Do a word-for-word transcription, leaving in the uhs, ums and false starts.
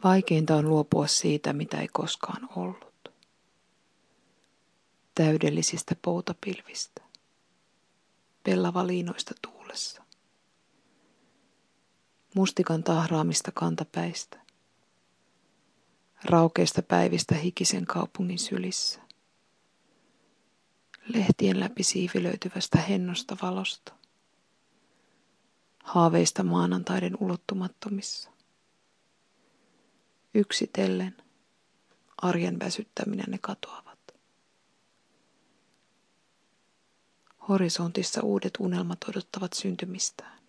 Vaikeinta on luopua siitä, mitä ei koskaan ollut. Täydellisistä poutapilvistä, pellavaliinoista tuulessa, mustikan tahraamista kantapäistä, raukeista päivistä hikisen kaupungin sylissä, lehtien läpi siivilöityvästä hennosta valosta, haaveista maanantaiden ulottumattomissa. Yksitellen arjen väsyttäminä ne katoavat. Horisontissa uudet unelmat odottavat syntymistään.